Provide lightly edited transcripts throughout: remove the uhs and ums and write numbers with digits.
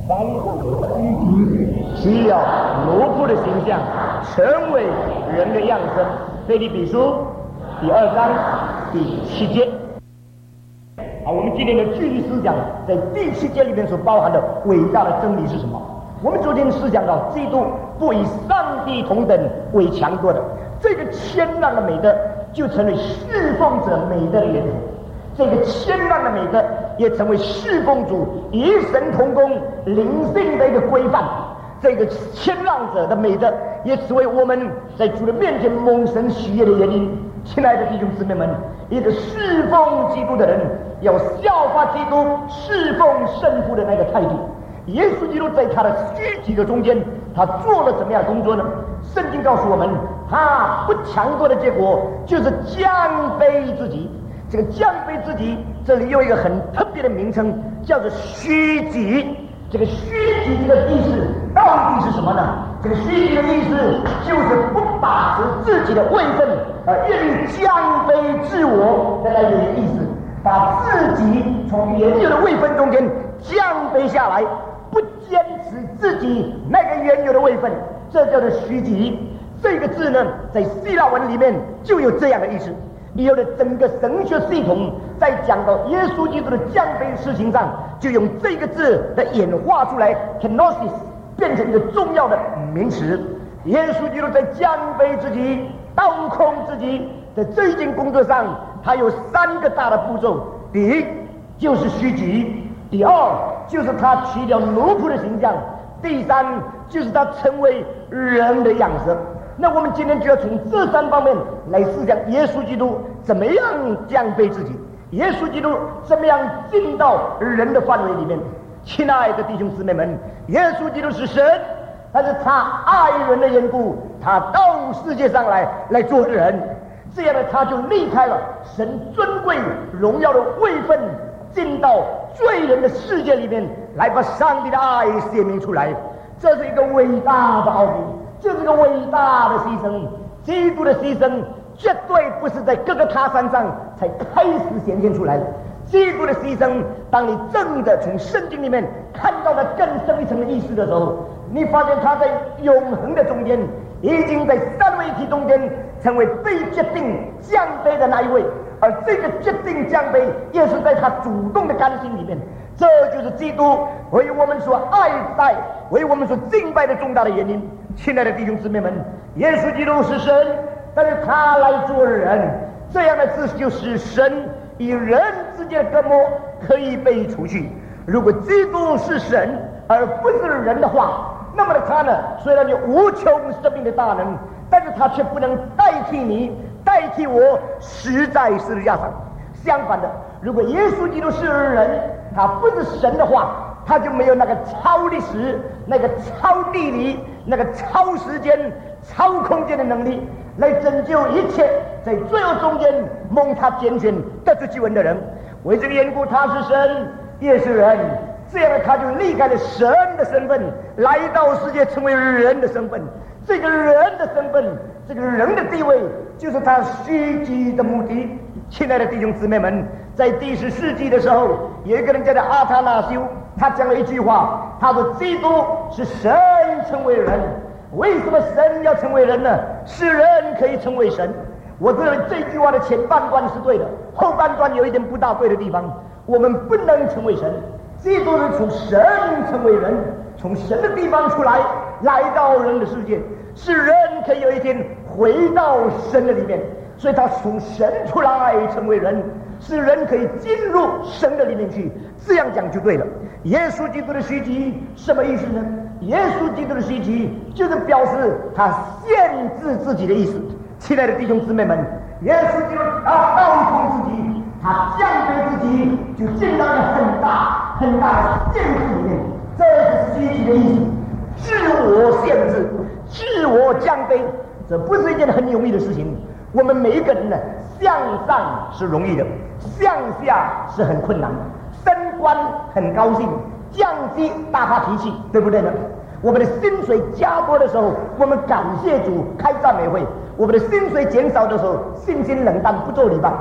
凡是需要奴仆的形象，成为人的样式。腓立比书第2章第7节。我们今天的具体思想在第7节里面所包含的伟大的真理是什么？我们昨天思想到，基督不以上帝同等为强夺的，这个谦让的美德就成为侍奉者美德的源头。这个谦让的美德也成为侍奉主与神同工灵性的一个规范。这个谦让者的美德也成为我们在主的面前蒙神喜悦的原因。亲爱的弟兄姊妹们，一个侍奉基督的人要效法基督侍奉圣父的那个态度。耶稣基督在他的虚己的中间，他做了怎么样的工作呢？圣经告诉我们，他不强夺的结果就是降卑自己。这个降卑自己，这里有一个很特别的名称，叫做虚己。这个虚己这个意思到底是什么呢？这个虚己的意思就是不把持自己的位分，愿意降卑自我的那个意思，把自己从原有的位分中间降卑下来，不坚持自己那个原有的位分，这叫做虚己。这个字呢，在希腊文里面就有这样的意思。以后的整个神学系统在讲到耶稣基督的降卑事情上，就用这个字来演化出来 kenosis 变成一个重要的名词。耶稣基督在降卑自己、倒空自己的这一件工作上，他有3个大的步骤。第一就是虚己，第二就是他取了奴仆的形象，第三就是他成为人的样式。那我们今天就要从这3方面来思想耶稣基督怎么样降卑自己，耶稣基督怎么样进到人的范围里面。亲爱的弟兄姊妹们，耶稣基督是神，但是他爱人的缘故，他到世界上来做人，这样的他就离开了神尊贵荣耀的位分，进到罪人的世界里面来，把上帝的爱显明出来。这是一个伟大的奥秘，这是个伟大的牺牲。基督的牺牲绝对不是在各个他山上才开始显现出来的。基督的牺牲，当你正的从圣经里面看到了更深一层的意思的时候，你发现他在永恒的中间，已经在3位一体中间成为被决定降卑的那一位，而这个决定降卑也是在他主动的甘心里面。这就是基督为我们所爱戴、为我们所敬拜的重大的原因。亲爱的弟兄姊妹们，耶稣基督是神，但是他来做人，这样的字就使神与人之间的隔膜可以被除去。如果基督是神而不是人的话，那么他呢，虽然有无穷生命的大能，但是他却不能代替你、代替我死在十字架上。相反的，如果耶稣基督是人，他不是神的话，他就没有那个超历史、那个超地理、那个超时间、超空间的能力，来拯救一切在罪恶中间蒙他拣选得出救恩的人。为这个缘故，他是神也是人，这样的他就离开了神的身份，来到世界成为人的身份。这个人的身份，这个人的地位，就是他虚己的目的。亲爱的弟兄姊妹们，在第10世纪的时候，有一个人叫做阿塔纳修，他讲了一句话，他说基督是神成为人。为什么神要成为人呢？是人可以成为神。我认为这句话的前半段是对的，后半段有一点不大对的地方。我们不能成为神，基督是从神成为人，从神的地方出来，来到人的世界，是人可以有一天回到神的里面。所以他从神出来成为人，是人可以进入神的里面去，这样讲就对了。耶稣基督的虚己什么意思呢？耶稣基督的虚己就是表示他限制自己的意思。亲爱的弟兄姊妹们，耶稣基督他倒空自己，他降卑自己，就进到了很大很大的限制里面，这是虚己的意思。自我限制、自我降卑，这不是一件很容易的事情。我们每一个人呢，向上是容易的，向下是很困难的。升官很高兴，降低大发脾气，对不对呢？我们的薪水加多的时候，我们感谢主开赞美会；我们的薪水减少的时候，信心冷淡不做礼拜。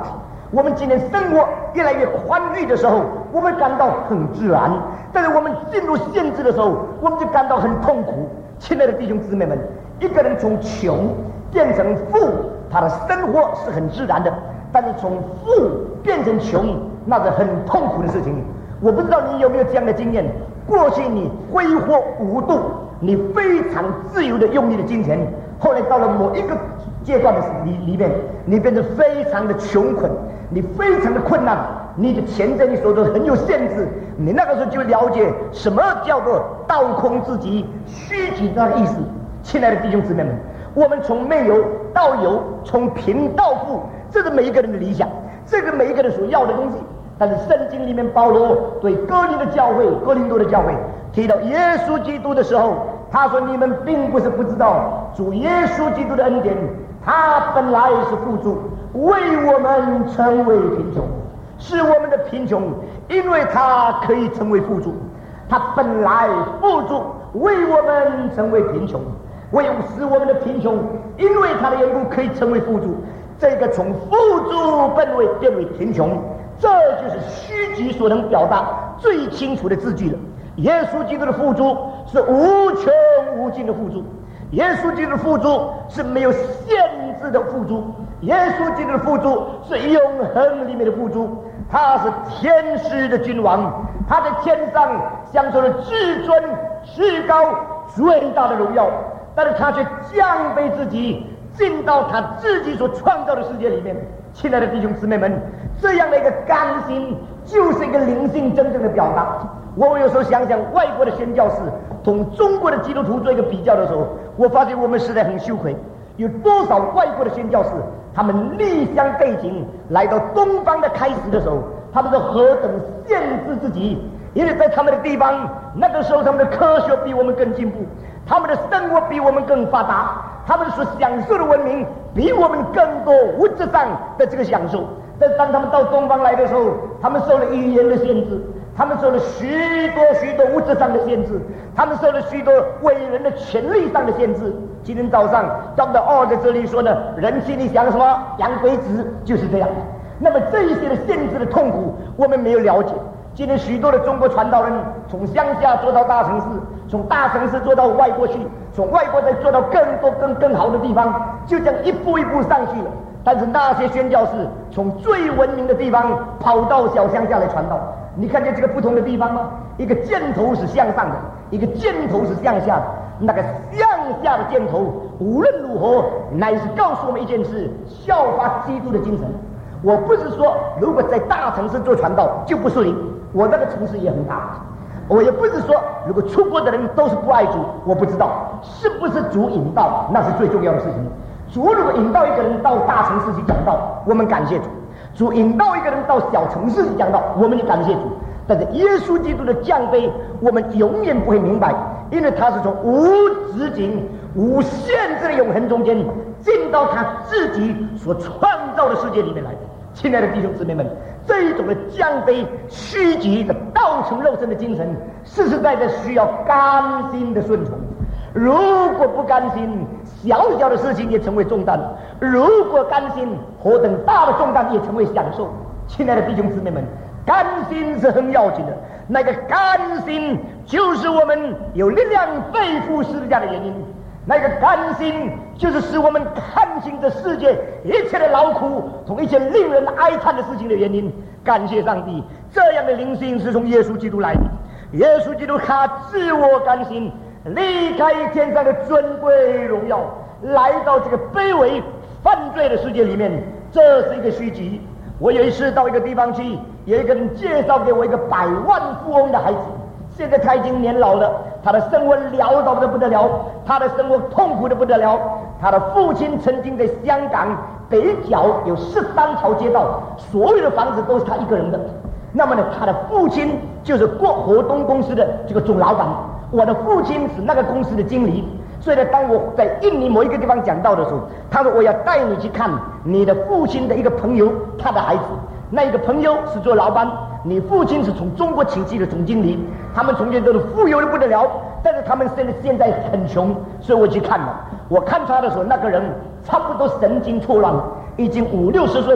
我们今天生活越来越宽裕的时候，我们感到很自然；但是我们进入限制的时候，我们就感到很痛苦。亲爱的弟兄姊妹们，一个人从穷变成富，他的生活是很自然的；但是从富变成穷，那是很痛苦的事情。我不知道你有没有这样的经验：过去你挥霍无度，你非常自由的用你的金钱，后来到了某一个阶段的里面，你变得非常的穷困，你非常的困难，你的钱在你手中很有限制。你那个时候就了解什么叫做倒空自己、虚己的意思。亲爱的弟兄姊妹们，我们从没有到有，从贫到富，这是每一个人的理想，这个每一个人所要的东西。但是圣经里面保罗对哥林多的教会提到耶稣基督的时候，他说：你们并不是不知道主耶稣基督的恩典，他本来是富足，为我们成为贫穷，是我们的贫穷，因为他可以成为富足。他本来富足，为我们成为贫穷，为使我们的贫穷，因为他的缘故可以成为富足。这个从富足变为贫穷，这就是虚己所能表达最清楚的字句了。耶稣基督的富足是无穷无尽的富足，耶稣基督的富足是没有限制的富足，耶稣基督的富足是永恒里面的富足。他是天师的君王，他在天上享受了至尊至高最大的荣耀，但是他却降卑自己，进到他自己所创造的世界里面。亲爱的弟兄姊妹们，这样的一个甘心就是一个灵性真正的表达。我有时候想想外国的宣教士同中国的基督徒做一个比较的时候，我发现我们实在很羞愧。有多少外国的宣教士，他们离乡背井来到东方的开始的时候，他们是何等限制自己，因为在他们的地方，那个时候他们的科学比我们更进步，他们的生活比我们更发达，他们所享受的文明比我们更多物质上的这个享受。但当他们到东方来的时候，他们受了语言的限制，他们受了许多物质上的限制，他们受了许多伟人的权力上的限制。今天早上Dr. 在这里说呢，人心里想什么，洋鬼子就是这样。那么这一些的限制的痛苦，我们没有了解。今天许多的中国传道人从乡下做到大城市，从大城市做到外国去，从外国再做到更多更好的地方，就这样一步一步上去了。但是那些宣教士从最文明的地方跑到小乡下来传道，你看见这个不同的地方吗？一个箭头是向上的，一个箭头是向下的。那个向下的箭头无论如何乃是告诉我们一件事，效法基督的精神。我不是说如果在大城市做传道就不顺利，我那个城市也很大。我也不是说如果出国的人都是不爱主，我不知道是不是主引导，那是最重要的事情。主如果引导一个人到大城市去讲道，我们感谢主；主引导一个人到小城市去讲道，我们就感谢主。但是耶稣基督的降卑，我们永远不会明白，因为他是从无止境、无限制的永恒中间进到他自己所创造的世界里面来的。亲爱的弟兄姊妹们，这一种的降卑、虚己的道成肉身的精神，实实在在需要甘心的顺从。如果不甘心，小小的事情也成为重担；如果甘心，何等大的重担也成为享受。亲爱的弟兄姊妹们，甘心是很要紧的。那个甘心就是我们有力量背负十字架的原因。那个甘心就是使我们看清这世界一切的劳苦同一切令人哀叹的事情的原因。感谢上帝，这样的灵性是从耶稣基督来的。耶稣基督他自我甘心，离开天上的尊贵荣耀，来到这个卑微犯罪的世界里面，这是一个虚己。我有一次到一个地方去，有一个人介绍给我一个100万富翁的孩子，现在他已经年老了，他的生活潦倒的不得了，他的生活痛苦的不得了。他的父亲曾经在香港北角有13条街道，所有的房子都是他一个人的。那么呢，他的父亲就是活东公司的这个总老板，我的父亲是那个公司的经理。所以呢，当我在印尼某一个地方讲到的时候，他说我要带你去看你的父亲的一个朋友，他的孩子。那一个朋友是做老板，你父亲是从中国请去的总经理，他们从前都是富有的不得了，但是他们现在很穷。所以我去看了，我看他的时候，那个人差不多神经错乱，已经50、60岁了，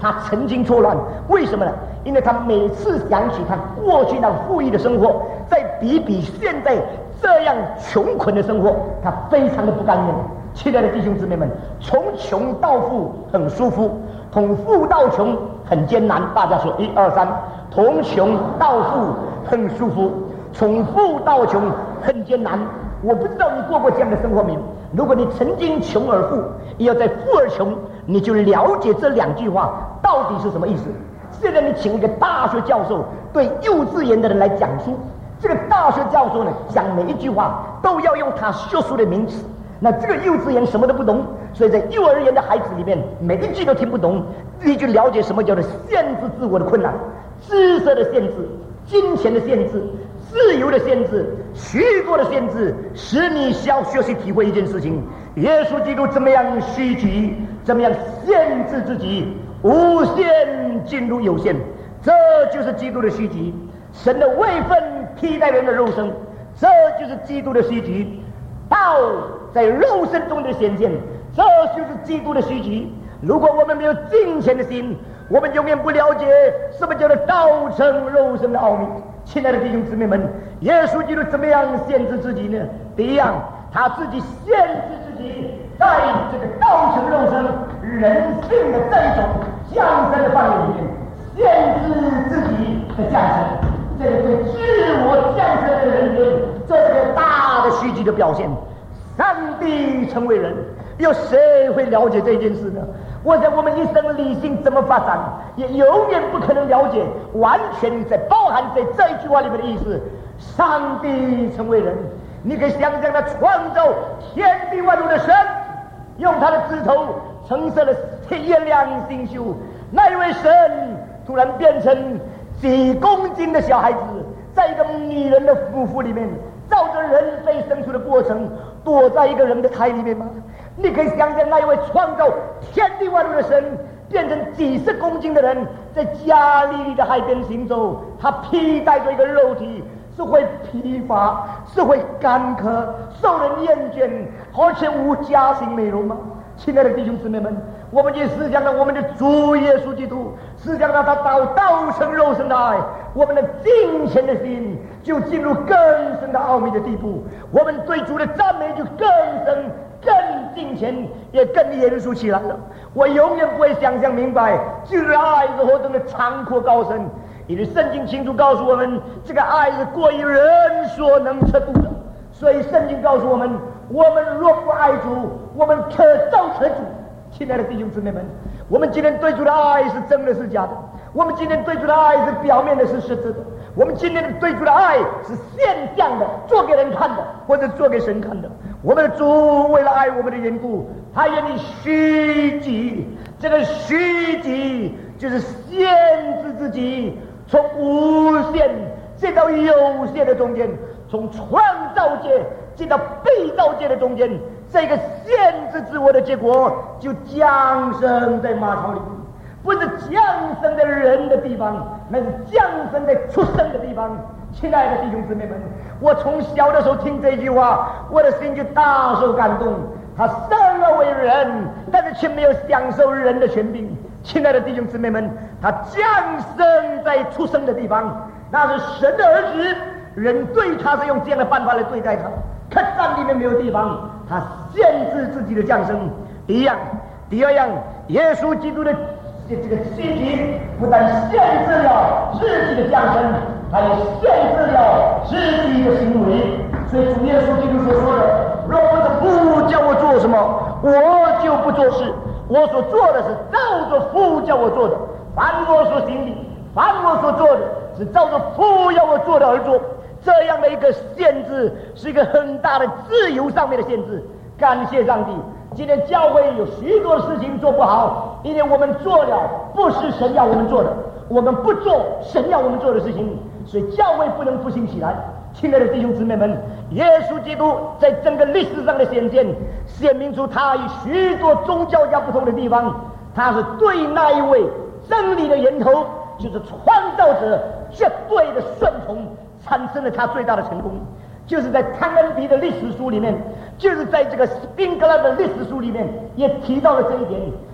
他曾经错乱。为什么呢？因为他每次想起他过去那富裕的生活，再比现在这样穷困的生活，他非常的不甘愿。亲爱的弟兄姊妹们，从穷到富很舒服，从富到穷很艰难。大家说1、2、3，从穷到富很舒服，从富到穷很艰难。我不知道你过过这样的生活没有？如果你曾经穷而富，也要在富而穷，你就了解这2句话到底是什么意思。现在你请一个大学教授对幼稚园的人来讲书，这个大学教授呢，讲每一句话都要用他学术的名词。那这个幼稚园什么都不懂，所以在幼儿园的孩子里面，每一句都听不懂，你就了解什么叫做限制自我的困难，知识的限制，金钱的限制，自由的限制，许多的限制，使你需要学习体会一件事情：耶稣基督怎么样虚己，怎么样限制自己，无限进入有限，这就是基督的虚己。神的位分替代人的肉身，这就是基督的虚己。道在肉身中的显现，这就是基督的虚己。如果我们没有敬虔的心，我们永远不了解什么叫做道成肉身的奥秘。亲爱的弟兄姊妹们，耶稣基督怎么样限制自己呢？第一样，他自己限制自己，在这个道成肉身人性的这一种降生的范围里面，限制自己的降生。这个对自我降生的人间，这是个大的虚己的表现。上帝成为人，有谁会了解这件事呢？我想我们一生理性怎么发展，也永远不可能了解完全在包含在这一句话里面的意思。上帝成为人，你可以想象他创造天地万物的神，用他的指头橙色的月亮星宿，那一位神突然变成几公斤的小孩子，在一个女人的腹腹里面，照着人被生出的过程，躲在一个人的胎里面吗？你可以想象那一位创造天地万物的神，变成几十公斤的人，在加利利的海边行走，他披戴着一个肉体，是会疲乏，是会干渴，受人厌倦，而且无家庭美容吗？亲爱的弟兄姊妹们，我们也思想到我们的主耶稣基督，思想到他道成肉身的爱，我们的敬虔的心就进入更深的奥秘的地步，我们对主的赞美就更深、更敬虔，也更严肃起来了。我永远不会想象明白，就是爱是何等的长阔高深，因为圣经清楚告诉我们，这个爱是过于人所能测度的。所以圣经告诉我们，我们若不爱主，我们可造可主。亲爱的弟兄姊妹们，我们今天对主的爱是真的是假的？我们今天对主的爱是表面的是实质的？我们今天对主的爱是现象的，做给人看的，或者做给神看的？我们的主为了爱我们的缘故，他愿意虚己。这个虚己就是限制自己，从无限进到有限的中间，从创造界进到被造界的中间，这个限制自我的结果就降生在马槽里，不是降生在人的地方，那是降生在出生的地方。亲爱的弟兄姊妹们，我从小的时候听这句话，我的心就大受感动。他生而为人，但是却没有享受人的权柄。亲爱的弟兄姊妹们，他降生在出生的地方，那是神的儿子，人对他是用这样的办法来对待他。客栈里面没有地方，他限制自己的降生。第一样，第二样，耶稣基督的这个虚己不但限制了自己的降生，他也限制了自己的行为。所以主耶稣基督所说的，若不是父叫我做什么，我就不做事。我所做的是照着父叫我做的，凡我所行的，凡我所做的，是照着父要我做的而做。这样的一个限制是一个很大的自由上面的限制。感谢上帝，今天教会有许多事情做不好，因为我们做了不是神要我们做的，我们不做神要我们做的事情，所以教会不能复兴起来。亲爱的弟兄姊妹们，耶稣基督在整个历史上的显现，显明出他与许多宗教家不同的地方，他是对那一位真理的源头，就是创造者绝对的顺从，产生了他最大的成功。就是在汤恩比的历史书里面，就是在这个斯宾格勒的历史书里面也提到了这一点。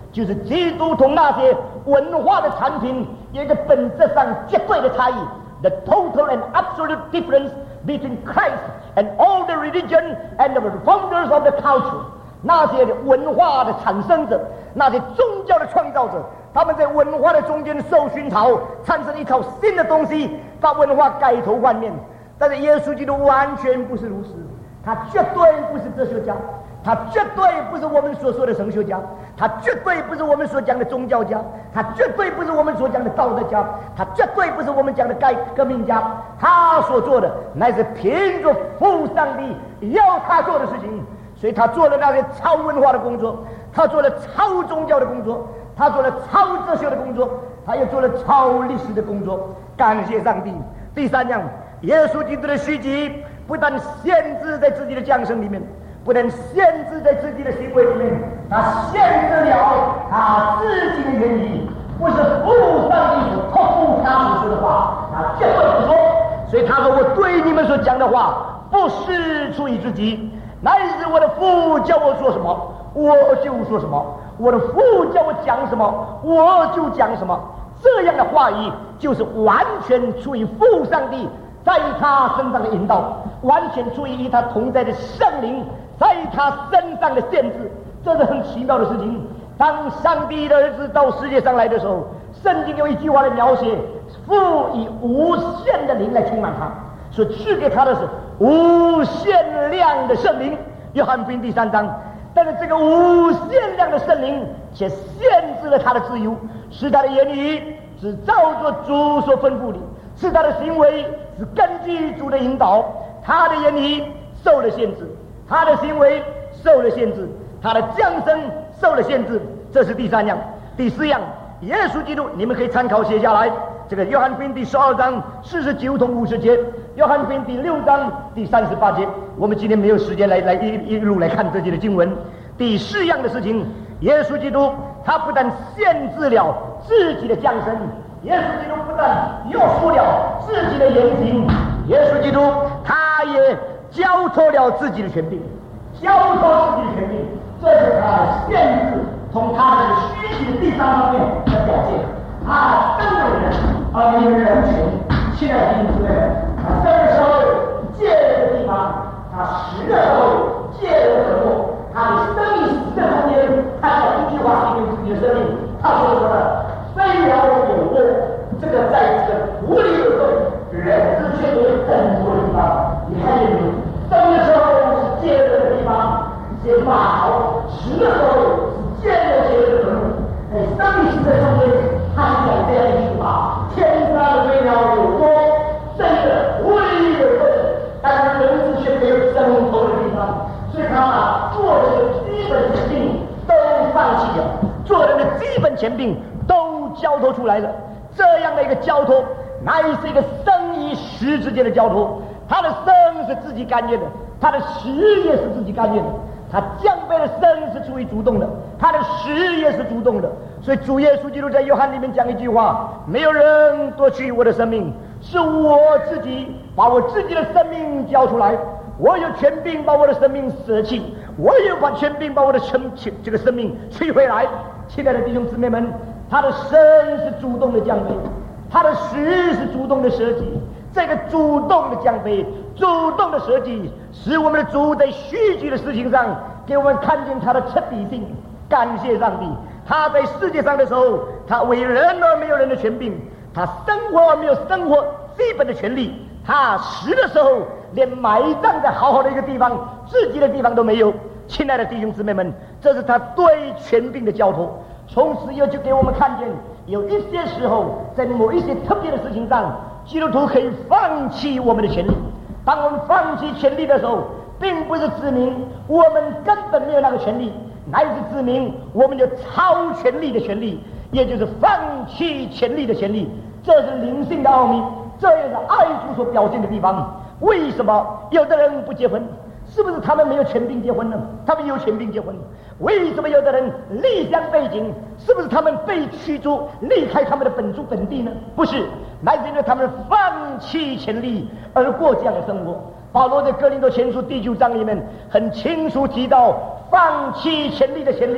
就是基督同那些文化的产品有一个本质上绝对的差异。The total and absolute difference between Christ and all the religion and the founders of the culture。那些文化的产生者，那些宗教的创造者，他们在文化的中间受熏陶，产生一套新的东西，把文化改头换面。但是耶稣基督完全不是如此，他绝对不是哲学家，他绝对不是我们所说的神学家，他绝对不是我们所讲的宗教家，他绝对不是我们所讲的道德家，他绝对不是我们讲的革命家。他所做的乃是凭着父上帝要他做的事情，所以他做了那些超文化的工作，他做了超宗教的工作，他做了超哲学的工作，他也做了超历史的工作。感谢上帝。第三样，耶稣基督的续集不但限制在自己的降生里面，不能限制在自己的行为里面，他限制了他自己的言语，不是父上帝所托付他所说的话，他绝对不说。所以他说：“我对你们所讲的话，不是出于自己，乃是我的父叫我说什么，我就说什么；我的父叫我讲什么，我就讲什么。”这样的话语就是完全出于父上帝在他身上的引导，完全出于他同在的圣灵在他身上的限制。这是很奇妙的事情。当上帝的儿子到世界上来的时候，圣经有一句话来描写，父以无限的灵来充满他，所赐给他的是无限量的圣灵。约翰福音第3章。但是这个无限量的圣灵却限制了他的自由，使他的言语只照着主所吩咐的，使他的行为是根据主的引导。他的言语受了限制，他的行为受了限制，他的降生受了限制。这是第三样。第四样，耶稣基督，你们可以参考写下来。这个约翰福音第12章49同50节，约翰福音第6章第38节。我们今天没有时间来一路来看这些的经文。第4样的事情，耶稣基督他不但限制了自己的降生，耶稣基督不但约束了自己的言行，耶稣基督他也交托了自己的权柄，交托自己的权柄，这是他的限制，从他的虚体的第3方面的表现。他生了人，而因为人群，亲爱的弟兄姊妹们，他生的时候借了这个地方，他死的时候借了这个落，他的生命死的中间，他讲一句话形容自己的生命，他说什么呢？飞鸟有窝，这个在这个土里有洞，人之却没有更多的地方。你看见没有？生的时候是借了这个地方，借马槽；死的时候是借了这个坟墓。生命死的中间。他讲这样一句话：天上的飞鸟有窝，这个土里有洞，但是人之却没有生头的地方。所以他把做人的基本权柄都放弃了，做人的基本权柄都交托出来了。这样的一个交托，乃是一个生与死之间的交托。他的生是自己甘愿的，他的死也是自己甘愿的。他降卑的生是出于主动的，他的死也是主动的。所以主耶稣基督在约翰里面讲一句话：没有人夺取我的生命，是我自己把我自己的生命交出来。我有权柄把我的生命舍弃，我有权柄把我的这个生命取回来。亲爱的弟兄姊妹们，他的生是主动的降卑，他的死是主动的舍己。这个主动的降卑，主动的舍己，使我们的主在续集的事情上给我们看见他的彻底性。感谢上帝，他在世界上的时候，他为人而没有人的权柄，他生活而没有生活基本的权利，他死的时候连埋葬在好好的一个地方，自己的地方都没有。亲爱的弟兄姊妹们，这是他对权柄的交托。从此以后就给我们看见，有一些时候在某一些特别的事情上，基督徒可以放弃我们的权利。当我们放弃权利的时候，并不是指明我们根本没有那个权利，乃是指明我们有超权利的权利，也就是放弃权利的权利。这是灵性的奥秘，这也是爱主所表现的地方。为什么有的人不结婚？是不是他们没有权柄结婚呢？他们有权柄结婚。为什么有的人离乡背井？是不是他们被驱逐离开他们的本族本地呢？不是，乃是因为他们放弃权利而过这样的生活。保罗在哥林多前书第9章里面很清楚提到，放弃权利的权利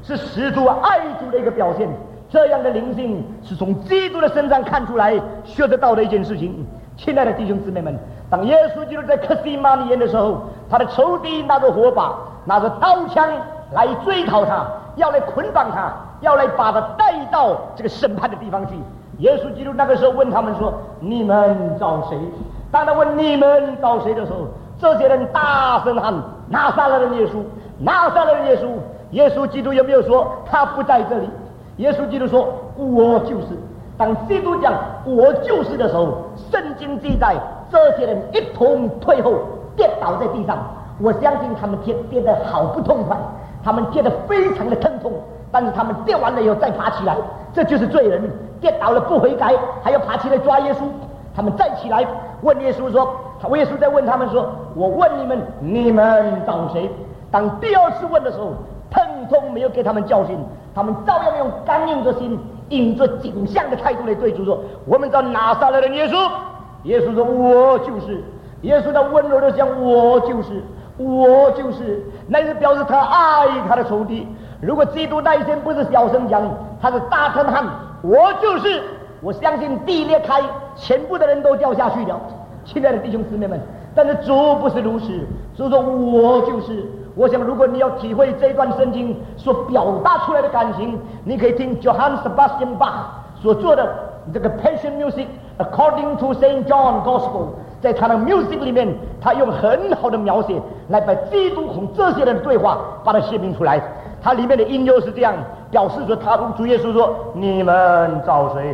是十足爱主的一个表现。这样的灵性是从基督的身上看出来、学得到的一件事情。亲爱的弟兄姊妹们，当耶稣基督在客西马尼园的时候，他的仇敌拿着火把、拿着刀枪来追讨他，要来捆绑他，要来把他带到这个审判的地方去。耶稣基督那个时候问他们说：“你们找谁？”当他问你们找谁的时候，这些人大声喊：“拿撒勒人耶稣！拿撒勒人耶稣！”耶稣基督有没有说他不在这里？耶稣基督说：“我就是。”当基督讲“我就是”的时候，圣经记载这些人一同退后，跌倒在地上。我相信他们跌得好不痛快，他们跌得非常的疼痛，但是他们跌完了以后再爬起来，这就是罪人，跌倒了不悔改，还要爬起来抓耶稣。他们站起来问耶稣说：“耶稣在问他们说，我问你们，你们找谁？”当第二次问的时候，疼痛没有给他们教训，他们照样用刚硬的心、引着景象的态度来对主说：“我们找拿撒勒人耶稣。”耶稣说：“我就是。”耶稣的温柔的讲：“我就是，我就是。”那是表示他爱他的仇敌。如果基督那一天不是小声讲，他是大声喊：“我就是！”我相信地裂开，全部的人都掉下去了。亲爱的弟兄姊妹们，但是主不是如此，主说：“我就是。”我想，如果你要体会这段圣经所表达出来的感情，你可以听 Johann Sebastian Bach 所做的这个 Passion Music According to Saint John Gospel， 在他的 music 里面，他用很好的描写来把基督和这些人的对话把它写明出来。它里面的音乐是这样表示说，他主耶稣说：“你们找谁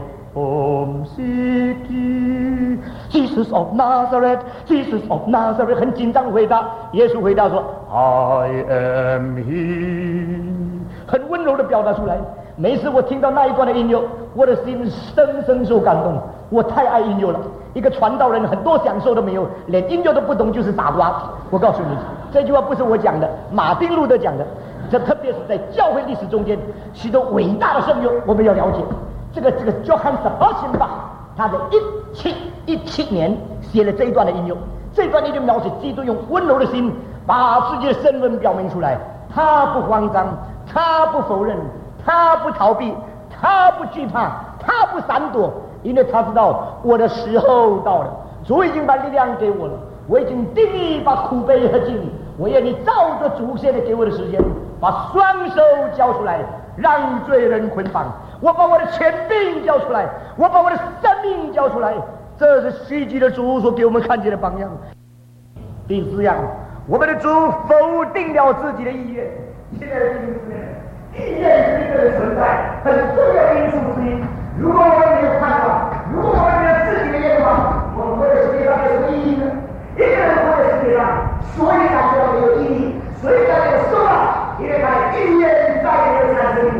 ？”Jesus of Nazareth, Jesus of Nazareth， 很紧张回答。耶稣回答说 ：“I am He。”很温柔的表达出来。每次我听到那一段的音乐，我的心深深受感动。我太爱音乐了。一个传道人很多享受都没有，连音乐都不懂，就是傻瓜。我告诉你，这句话不是我讲的，马丁路德讲的。这特别是在教会历史中间，许多伟大的圣乐，我们要了解。这个Johann Sebastian Bach，他在1717年写了这一段的音乐。这段音乐描写基督用温柔的心把自己的身份表明出来。他不慌张，他不否认，他不逃避，他不惧怕，他不闪躲，因为他知道我的时候到了，主已经把力量给我了，我已经定义把苦悲喝尽，我愿你照着主现在给我的时间，把双手交出来，让罪人捆绑。我把我的权柄交出来，我把我的生命交出来。这是虚极的主所给我们看见的榜样。第四样，我们的主否定了自己的意愿。现在的弟兄姊妹，意愿是一个人存在很重要的因素之一。如果我们没有盼望，如果我们没有自己的愿望，我们活在世界上有什么意义呢？一个人活在世界上，所以感觉到没有意义，所以感觉到失望，因为他的意愿再也没有产生意义。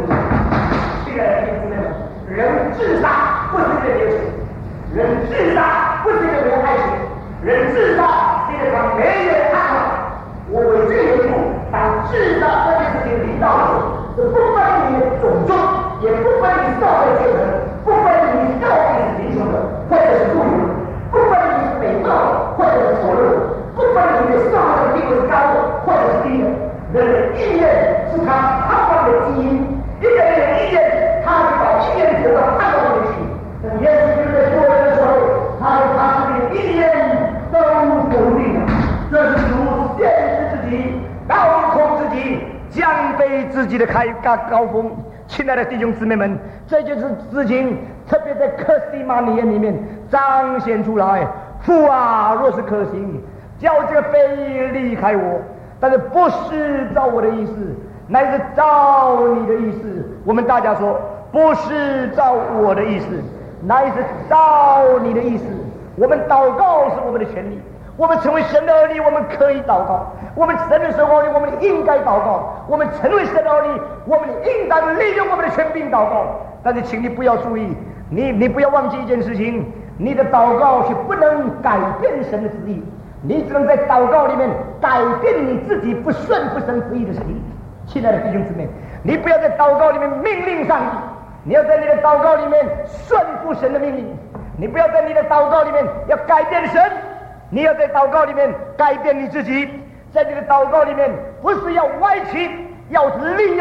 人自杀不是因为流血，人自杀不是因为没有爱情，人自杀是因为他没有盼望。我为这个缘故，当自杀这件事情临到的时候，这不分你的种族，也不分你社会阶层，不分你到底是贫穷的或者是富有的，不分你是美貌的或者是丑陋的，不分你的社会的地位是高的或者是低的。人的意愿是他盼望的基因，一个人的意愿，他就把意愿得到盼望里去。等耶稣基督在做人的时候，他的意愿都否定了。这是主限制自己、高空自己、降卑自己的高峰。亲爱的弟兄姊妹们，这就是事情，特别在客西马尼园里面彰显出来。父啊，若是可行，叫这个杯离开我，但是不是照我的意思，乃是照你的意思。我们大家说，不是照我的意思，乃是照你的意思。我们祷告是我们的权利，我们成为神的儿女，我们可以祷告；我们神的儿女，我们应该祷告；我们成为神的儿女，我们应当利用我们的权柄祷告。但是，请你不要注意，你不要忘记一件事情：你的祷告是不能改变神的旨意，你只能在祷告里面改变你自己不顺服神旨意的事情。亲爱的弟兄姊妹，你不要在祷告里面命令上帝，你要在你的祷告里面顺服神的命令。你不要在你的祷告里面要改变神，你要在祷告里面改变你自己。在你的祷告里面，不是要歪曲，要利用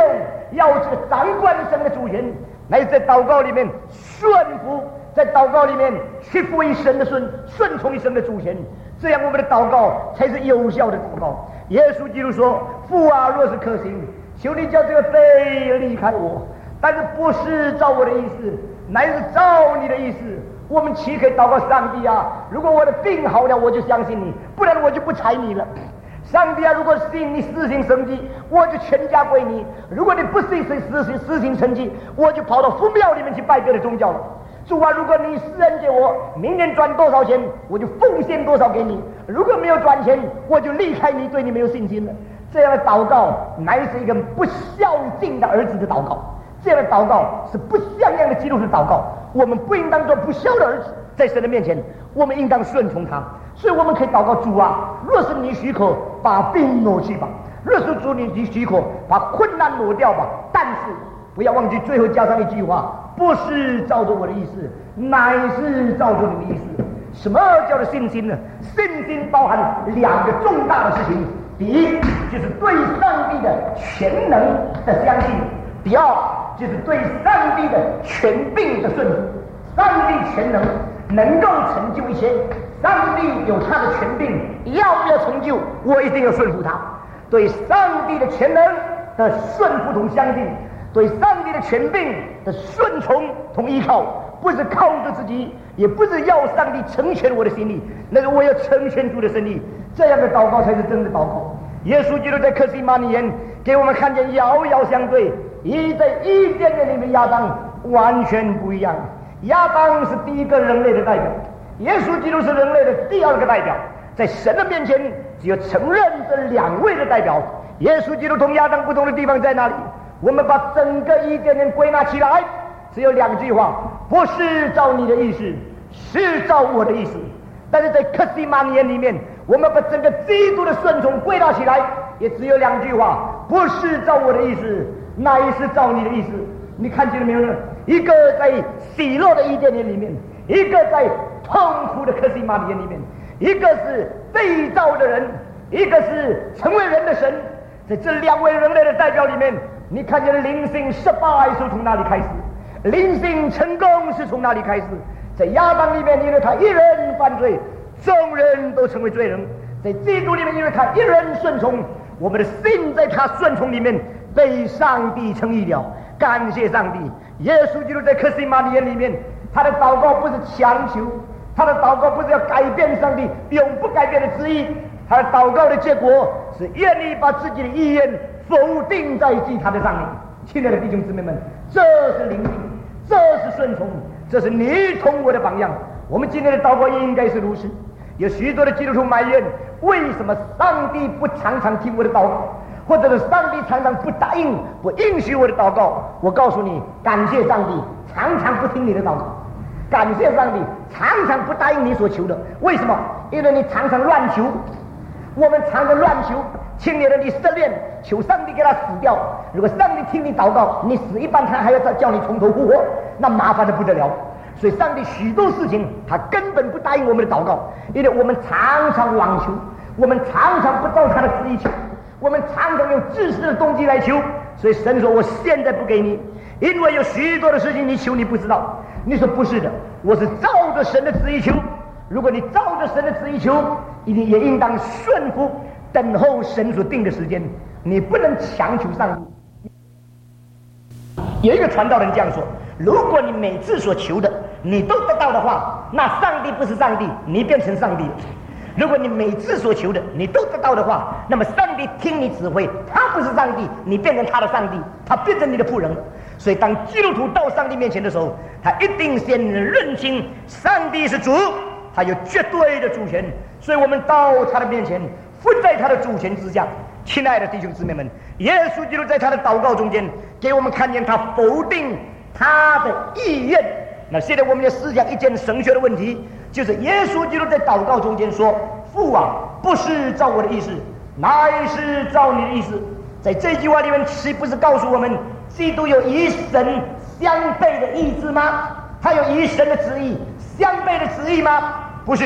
要这个掌管神的主权，乃是在祷告里面顺服，在祷告里面屈服于神的顺从于神的主权，这样我们的祷告才是有效的祷告。耶稣基督说：“父啊，若是可行，求你叫这个杯离开我，但是不是照我的意思，乃是照你的意思。”我们岂可以祷告上帝啊？如果我的病好了，我就相信你，不然我就不睬你了。上帝啊，如果信你施行神迹，我就全家归你；如果你不施行神迹，我就跑到父庙里面去拜别的宗教了。主啊，如果你施恩给我，明年赚多少钱，我就奉献多少给你；如果没有赚钱，我就离开你，对你没有信心了。这样的祷告乃是一个不孝敬的儿子的祷告，这样的祷告是不像样的基督徒祷告。我们不应当做不孝的儿子，在神的面前，我们应当顺从他。所以我们可以祷告：主啊，若是你许可，把病挪去吧；若是主你许可，把困难挪掉吧。但是不要忘记最后加上一句话：不是照着我的意思，乃是照着你的意思。什么叫做信心呢？信心包含两个重大的事情：第一，就是对上帝的全能的相信；第二，就是对上帝的权柄的顺服。上帝全能，能够成就一切。上帝有他的权柄，要不要成就，我一定要顺服他。对上帝的全能的顺服同相信，对上帝的权柄的顺从同依靠，不是靠着自己，也不是要上帝成全我的心意，那是我要成全主的心意。这样的祷告才是真的祷告。耶稣基督在客西马尼园给我们看见遥遥相对，在伊甸园里面亚当完全不一样。亚当是第一个人类的代表，耶稣基督是人类的第二个代表。在神的面前，只有承认这两位的代表。耶稣基督同亚当不同的地方在哪里？我们把整个伊甸园归纳起来，只有两句话：不是照你的意思，是照我的意思。但是在客西马尼园里面，我们把整个基督的顺从归纳起来，也只有两句话：不是照我的意思，乃是照你的意思。你看见了没有呢？一个在喜乐的伊甸园里面，一个在痛苦的客西马尼园里面，一个是被造的人，一个是成为人的神。在这两位人类的代表里面，你看见灵性失败是从哪里开始？灵性成功是从哪里开始？在亚当里面，因为他一人犯罪，众人都成为罪人；在基督里面，因为他一人顺从，我们的心在他顺从里面被上帝称义了。感谢上帝！耶稣基督在客西马尼园里面，他的祷告不是强求，他的祷告不是要改变上帝永不改变的旨意，他的祷告的结果是愿意把自己的意愿否定在祭坛的上面。亲爱的弟兄姊妹们，这是灵性，这是顺从，这是你同我的榜样。我们今天的祷告也应该是如此。有许多的基督徒埋怨，为什么上帝不常常听我的祷告，或者是上帝常常不答应、不允许我的祷告？我告诉你，感谢上帝常常不听你的祷告，感谢上帝常常不答应你所求的。为什么？因为你常常乱求。我们常常乱求，青年人你失恋，求上帝给他死掉。如果上帝听你祷告，你死一半，他还要再叫你从头复活，那麻烦的不得了。所以上帝许多事情他根本不答应我们的祷告，因为我们常常妄求，我们常常不照他的旨意求，我们常常用自私的动机来求。所以神说，我现在不给你，因为有许多的事情你求你不知道。你说不是的，我是照着神的旨意求。如果你照着神的旨意求，你也应当顺服，等候神所定的时间。你不能强求上帝。有一个传道人这样说：如果你每次所求的你都得到的话，那上帝不是上帝，你变成上帝了。如果你每次所求的你都得到的话，那么上帝听你指挥，他不是上帝，你变成他的上帝，他变成你的仆人。所以当基督徒到上帝面前的时候，他一定先认清上帝是主，他有绝对的主权。所以我们到他的面前，伏在他的主权之下。亲爱的弟兄姊妹们，耶稣基督在他的祷告中间给我们看见他否定他的意愿。那现在我们要思想一件神学的问题，就是耶稣基督在祷告中间说：父啊，不是照我的意思，乃是照你的意思。在这句话里面，岂不是告诉我们基督有与神相悖的意志吗？他有与神的旨意相悖的旨意吗？不是的。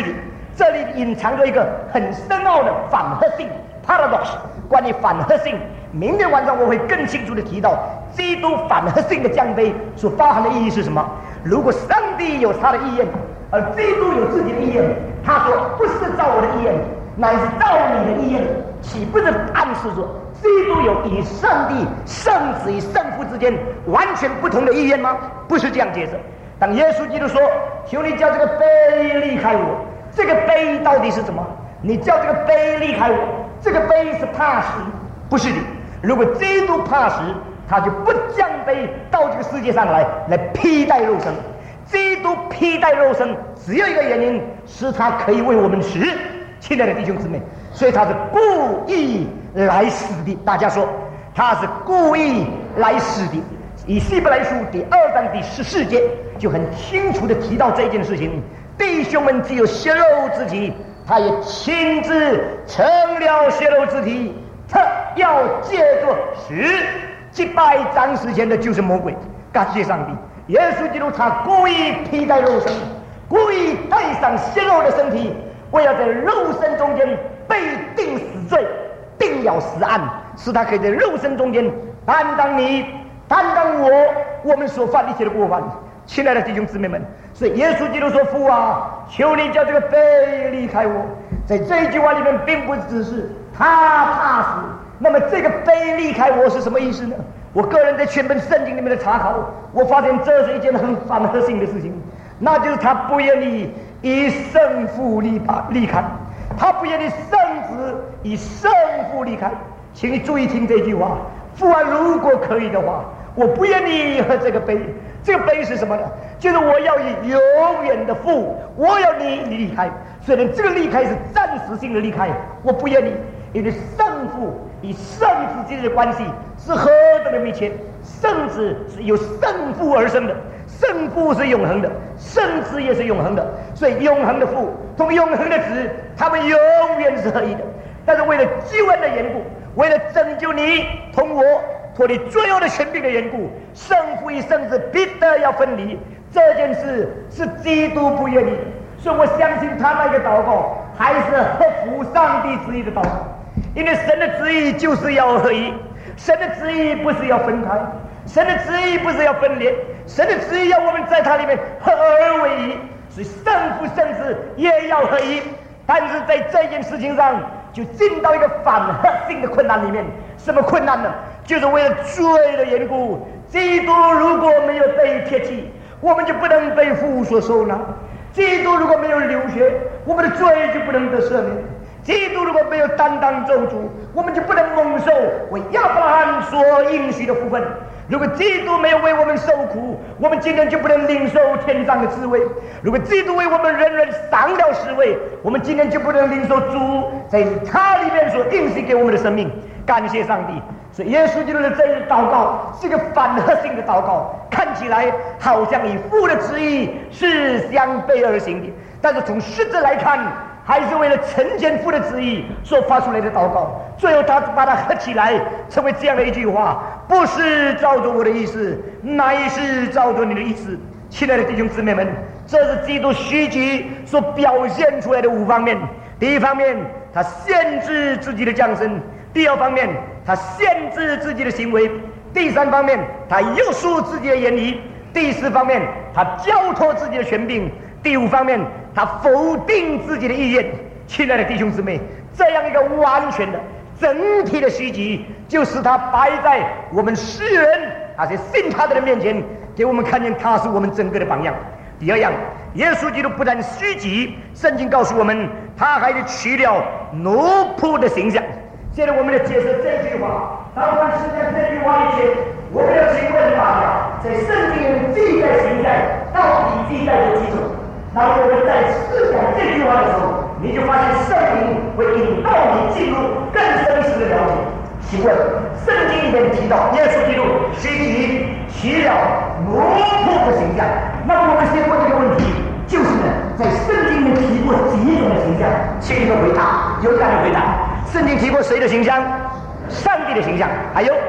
这里隐藏着一个很深奥的反合性 paradox。关于反合性，明天晚上我会更清楚地提到基督反合性的降卑所包含的意义是什么。如果上帝有他的意愿，而基督有自己的意愿，他说不是照我的意愿，乃是照你的意愿，岂不是暗示着基督有与上帝圣子与圣父之间完全不同的意愿吗？不是这样解释。当耶稣基督说求你叫这个杯离开我，这个杯到底是什么？你叫这个杯离开我，这个杯是怕死，不是的。如果基督怕死，他就不降卑到这个世界上来披戴肉身。基督披戴肉身只有一个原因，是他可以为我们死。亲爱的弟兄姊妹，所以他是故意来死的。大家说他是故意来死的。以希伯来书第2章第14节就很清楚地提到这件事情。弟兄们只有血肉之体，他也亲自成了血肉之体，他要借着死击败掌死前的就是魔鬼。感谢上帝，耶稣基督他故意披戴肉身，故意带上血肉的身体，为了在肉身中间被定死罪，定了死案，使他可以在肉身中间担当你担当我们所犯一切的过犯。亲爱的弟兄姊妹们，所以耶稣基督说父啊，求你叫这个杯离开我。在这一句话里面并不只是他怕死，那么这个杯离开我是什么意思呢？我个人在全本圣经里面的查考，我发现这是一件很反合性的事情，那就是他不愿意以圣父离开，他不愿意圣子以圣父离开。请你注意听这句话，父啊，如果可以的话，我不愿意喝这个杯。这个杯是什么呢？就是我要以永远的父，我要你离开。虽然这个离开是暂时性的离开，我不愿意，因为圣父与圣子之间的关系是何等的密切。圣子是由圣父而生的，圣父是永恒的，圣子也是永恒的，所以永恒的父同永恒的子，他们永远是合一的。但是为了救恩的缘故，为了拯救你同我脱离罪恶的权柄的缘故，圣父与圣子必得要分离。这件事是基督不愿意，所以我相信他那个祷告还是合乎上帝旨意的祷告。因为神的旨意就是要合一，神的旨意不是要分开，神的旨意不是要分裂，神的旨意要我们在它里面合而为一。所以圣父圣子也要合一，但是在这件事情上就进到一个反合性的困难里面。什么困难呢？就是为了罪的缘故，基督如果没有被撇弃，我们就不能被父所收纳；基督如果没有流血，我们的罪就不能得赦免；基督如果没有担当咒诅，我们就不能蒙受为亚伯拉罕所应许的福分。如果基督没有为我们受苦，我们今天就不能领受天上的滋味；如果基督为我们人人赏了十位，我们今天就不能领受主在他里面所应许给我们的生命。感谢上帝！所以耶稣基督的这一祷告是一个反合性的祷告，看起来好像与父的旨意是相背而行的，但是从实质来看，还是为了成全父的旨意所发出来的祷告。最后他把它合起来成为这样的一句话：不是照着我的意思，乃是照着你的意思。亲爱的弟兄姊妹们，这是基督虚己所表现出来的5方面。第一方面，他限制自己的降生；第二方面，他限制自己的行为；第三方面，他约束自己的言语；第四方面，他交托自己的权柄；第5方面，他否定自己的意愿。亲爱的弟兄姊妹，这样一个完全的整体的虚己，就使他摆在我们世人那些信他的人面前，给我们看见他是我们整个的榜样。第二样，耶稣基督不但虚己，圣经告诉我们，他还是取了奴仆的形象。现在我们来解释这句话。当然是在这句话以前，我们要请问大家，在圣经里记载形象到底记载了几种？当我们在思想这句话的时候，你就发现圣灵会引导你进入更深实的了解。请问圣经里面提到耶稣基督虚己取了奴仆的形象，那么我们先问这个问题，就是呢，在圣经里面提过几种的形象？请你们回答，勇敢的回答。圣经提过谁的形象？上帝的形象。还有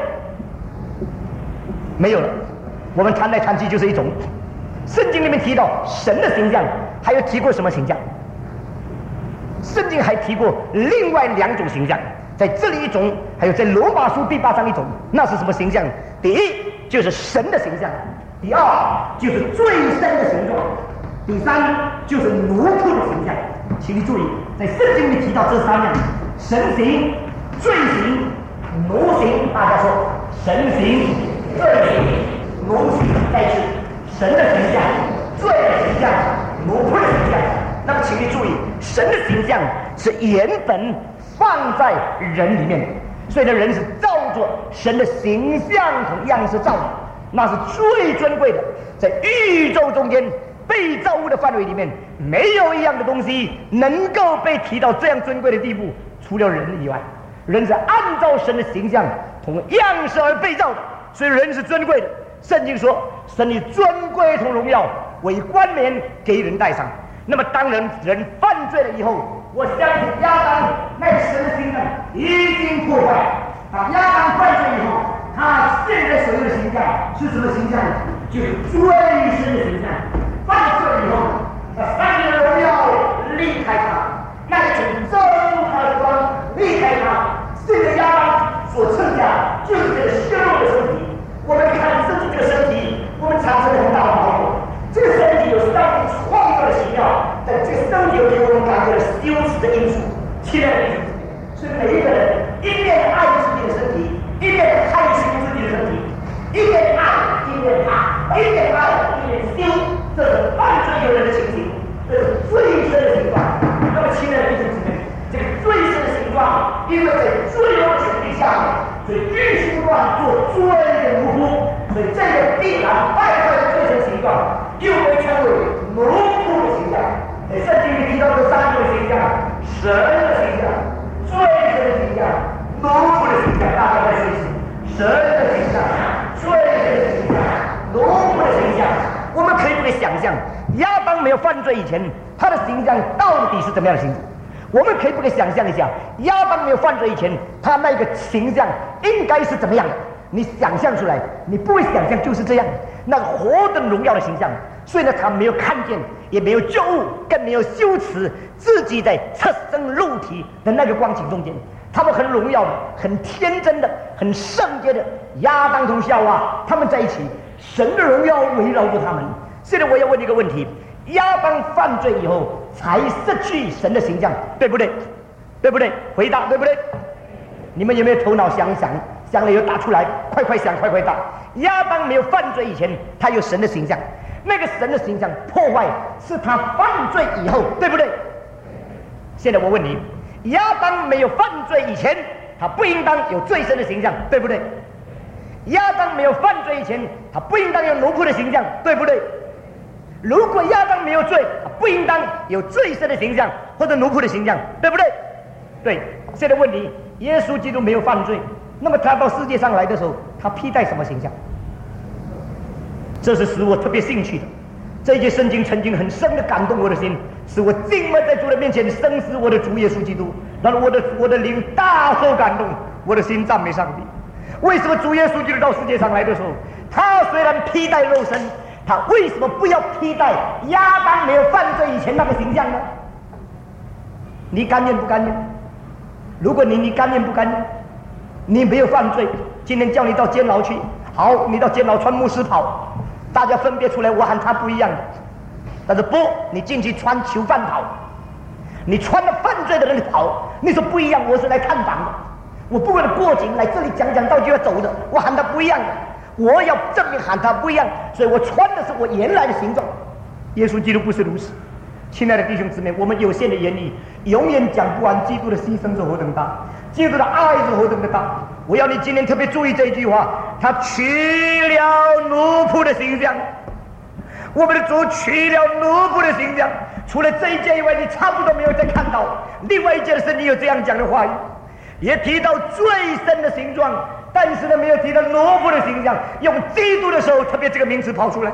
没有了？我们谈来谈去就是一种。圣经里面提到神的形象，还有提过什么形象？ 圣经还提过另外2种形象，在这里一种，还有在罗马书第8章一种。那是什么形象？第一就是神的形象，第二就是罪身的形状，第三就是奴仆的形象。请你注意，在圣经里提到这3样：神形、罪形、奴形。大家说，神形、罪形、奴形。再次，神的形象、罪的形象、奴仆的形象。那么，请你注意，神的形象是原本放在人里面，所以呢，人是照着神的形象同样式造的，那是最尊贵的。在宇宙中间被造物的范围里面，没有一样的东西能够被提到这样尊贵的地步，除了人以外。人是按照神的形象同样式而被造的，所以人是尊贵的。圣经说，神以尊贵同荣耀为冠冕给人戴上。那么当人犯罪了以后，我相信亚当那个神的形象已经破坏。当亚当犯罪以后，他现在所有的形象是什么形象？就是罪身的形象。犯罪以后，那3年的荣耀离开他，那一种遮住他的光离开他。这个亚当所剩下就是这个虚弱的身体。我们看自己这个身体，我们产生了很大的矛盾。这个身体有上帝创造的奇妙，但这个身体又给我们感觉到羞耻的因素。亲爱的弟兄姊妹，所以每一个人一面爱自己的身体，一面害羞自己的身体，一面爱，一面怕，一面爱，一面羞，这是犯罪有人的情形，这是罪身的形状。那么，亲爱的弟兄姊妹，这个罪身的形状，因为在罪恶的权力下面，所以必须不断做罪的奴仆，所以这个必然败坏的罪身形状。又被称为奴仆的形象。在圣经里提到这3种形象：神的形象、罪人的形象、奴仆的形象。大家在学习神的形象、罪人的形象、奴仆的形象。我们可以不可以想象，亚当没有犯罪以前，他的形象到底是怎么样的形象？我们可以不可以想象一下，亚当没有犯罪以前，他那个形象应该是怎么样的？你想象出来，你不会想象就是这样，那个何等荣耀的形象。所以呢，他没有看见，也没有觉悟，更没有羞耻自己在赤身肉体的那个光景中间。他们很荣耀的，很天真的，很圣洁的。亚当同夏娃他们在一起，神的荣耀围绕着他们。现在我要问你一个问题：亚当犯罪以后才失去神的形象，对不对？对不对？回答对不对？你们有没有头脑想一想？想了以后答出来，快想，快答。亚当没有犯罪以前，他有神的形象。那个神的形象破坏是他犯罪以后，对不对？现在我问你，亚当没有犯罪以前，他不应当有罪身的形象，对不对？亚当没有犯罪以前，他不应当有奴仆的形象，对不对？如果亚当没有罪，他不应当有罪身的形象或者奴仆的形象，对不对？对。现在问题，耶稣基督没有犯罪，那么他到世界上来的时候，他披戴什么形象？这是使我特别兴趣的。这一节圣经曾经很深的感动我的心，使我静默在主的面前深思我的主耶稣基督，让我的灵大受感动，我的心赞美上帝。为什么主耶稣基督到世界上来的时候，他虽然披戴肉身，他为什么不要披戴亚当没有犯罪以前那个形象呢？你甘愿不甘愿？如果你甘愿不甘愿？你没有犯罪，今天叫你到监牢去，好，你到监牢穿牧师袍，大家分别出来，我喊他不一样的。但是不，你进去穿囚犯袍，你穿了犯罪的人的袍，你说不一样，我是来探访的，我不为了过境来这里讲道就要走的，我喊他不一样的，我要证明喊他不一样，所以我穿的是我原来的形状。耶稣基督不是如此。亲爱的弟兄姊妹，我们有限的言语永远讲不完基督的牺牲是何等大，基督的爱是何等的大。我要你今天特别注意这一句话，他取了奴仆的形象。我们的主取了奴仆的形象，除了这一节以外，你差不多没有再看到另外一节的圣经有这样讲的话语，也提到最深的形状，但是呢没有提到奴仆的形象。用基督的时候，特别这个名词跑出来。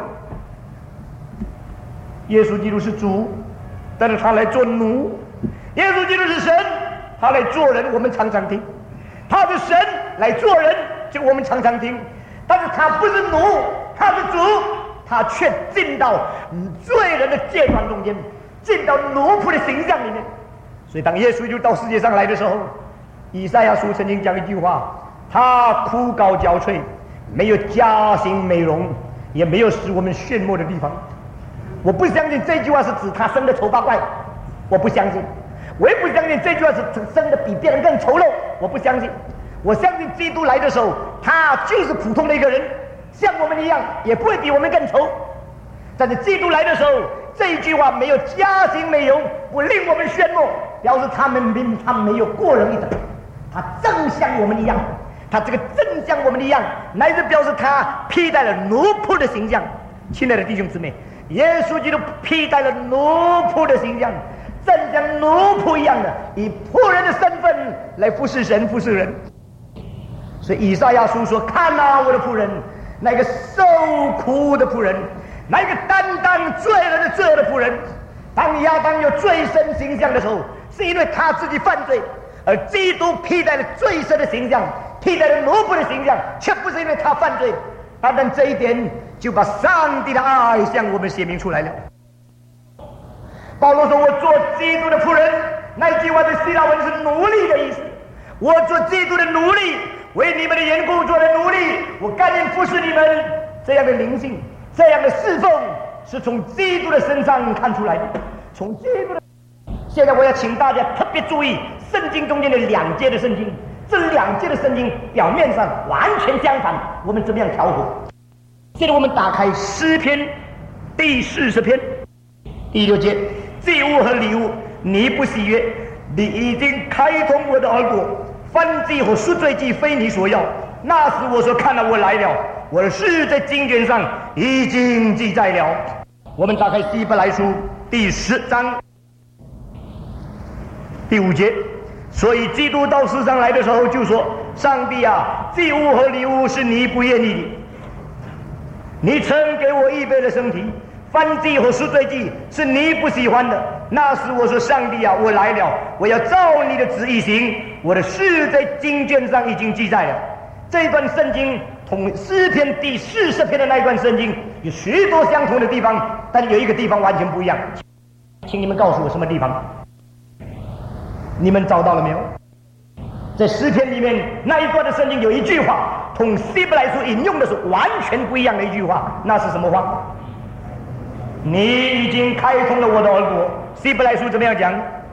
耶稣基督是主，但是他来做奴；耶稣基督是神，他来做人。我们常常听，他是神来做人，就我们常常听。但是他不是奴，他是主，他却进到罪人的阶段中间，进到奴仆的形象里面。 所以当耶稣就到世界上来的时候，以赛亚书曾经讲一句话，他枯槁憔悴，没有加型美容，也没有使我们炫目的地方。我不相信这句话是指他生的丑八怪，我不相信。我也不相信这句话是生的比别人更丑陋，我不相信。我相信基督来的时候，他就是普通的一个人，像我们一样，也不会比我们更丑。但是基督来的时候，这一句话没有加型美容，不令我们炫目，表示他没有过人一等，他正像我们一样，他这个正像我们一样，乃至表示他披戴了奴仆的形象。亲爱的弟兄姊妹，耶稣基督披戴了奴仆的形象，正像奴仆一样的，以仆人的身份来服侍神服侍人。所以以赛亚书说，看啊，我的仆人，那个受苦的仆人，那个担当罪人的罪恶的仆人。当亚当有罪身形象的时候，是因为他自己犯罪，而基督披戴了罪身的形象，披戴了奴仆的形象，却不是因为他犯罪。但这一点就把上帝的爱向我们显明出来了。保罗说，我做基督的仆人，那句话的希腊文是奴隶的意思。我做基督的奴隶，为你们的缘故做的奴隶，我甘愿服侍你们。这样的灵性，这样的侍奉，是从基督的身上看出来的，从基督的。现在我要请大家特别注意圣经中间的两节的圣经，这两节的圣经表面上完全相反，我们怎么样调和？现在我们打开诗篇第40篇第6节，祭物和礼物你不喜悦，你已经开通我的耳朵，燔祭和赎罪祭非你所要。那时我说，看了，我来了，我的事在经卷上已经记载了。我们打开希伯来书第10章第5节，所以基督到世上来的时候就说，上帝啊，祭物和礼物是你不愿意的，你曾给我预备的身体，燔祭和赎罪祭是你不喜欢的。那时我说，上帝啊，我来了，我要照你的旨意行，我的事在经卷上已经记载了。这一段圣经同诗篇第40篇的那一段圣经有许多相同的地方，但有一个地方完全不一样。请你们告诉我什么地方？你们找到了没有？在诗篇里面那一段的圣经有一句话，同希伯来书引用的是完全不一样的一句话。那是什么话？你已经开通了我的耳朵。希伯来书怎么样讲？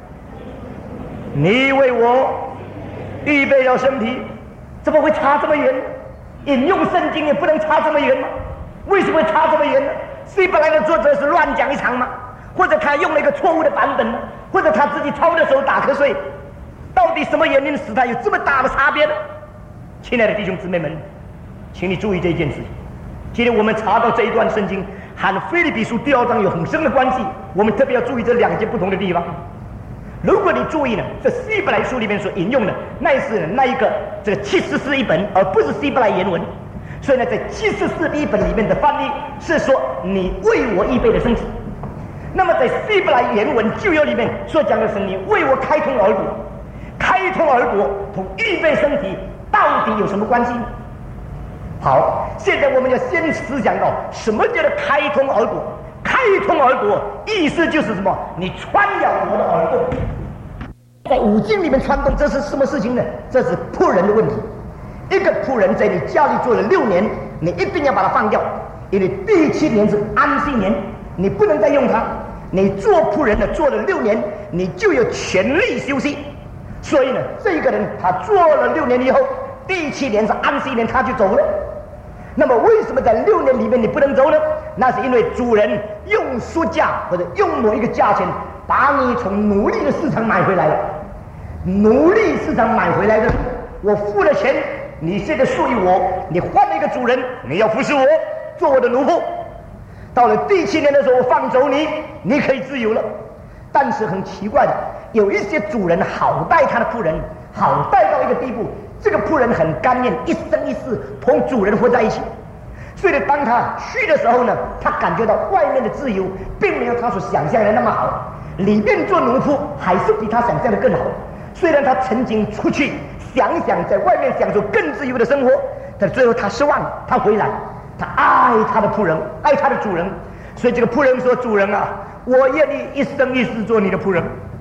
你为我预备了身体。怎么会差这么远？引用圣经也不能差这么远吗？为什么会差这么远呢？希伯来的作者是乱讲一场吗？或者他用了一个错误的版本呢？或者他自己抄的时候打瞌睡？到底什么原因使他有这么大的差别呢？亲爱的弟兄姊妹们，请你注意这一件事情。今天我们查到这一段圣经和腓立比书第2章有很深的关系，我们特别要注意这两节不同的地方。如果你注意呢，这希伯来书里面所引用的那是那一个这个74译本，而不是希伯来原文。所以呢，在74译本里面的翻译是说你为我预备的身体。那么在希伯来原文旧约里面所讲的是你为我开通耳朵。开通耳朵同预备身体到底有什么关系呢？好，现在我们要先思想到什么叫做开通耳朵。开通耳朵意思就是什么？你穿了我的耳朵。在五经里面穿洞，这是什么事情呢？这是仆人的问题。一个仆人在你家里做了6年，你一定要把它放掉，因为第7年是安息年，你不能再用它。你做仆人的做了6年，你就有权利休息。所以呢，这个人他做了6年以后，第7年是安息年，他就走了。那么为什么在6年里面你不能走呢？那是因为主人用赎价或者用某一个价钱把你从奴隶的市场买回来了。奴隶市场买回来的，我付了钱，你现在属于我，你换了一个主人，你要服侍我，做我的奴仆。到了第7年的时候，我放走你，你可以自由了。但是很奇怪的，有一些主人好待他的仆人，好待到一个地步，这个仆人很甘愿一生一世同主人活在一起。所以当他去的时候呢，他感觉到外面的自由并没有他所想象的那么好，里面做奴仆还是比他想象的更好。虽然他曾经出去想在外面享受更自由的生活，但最后他失望了，他回来，他爱他的仆人，爱他的主人。所以这个仆人说，主人啊，我愿意一生一世做你的仆人，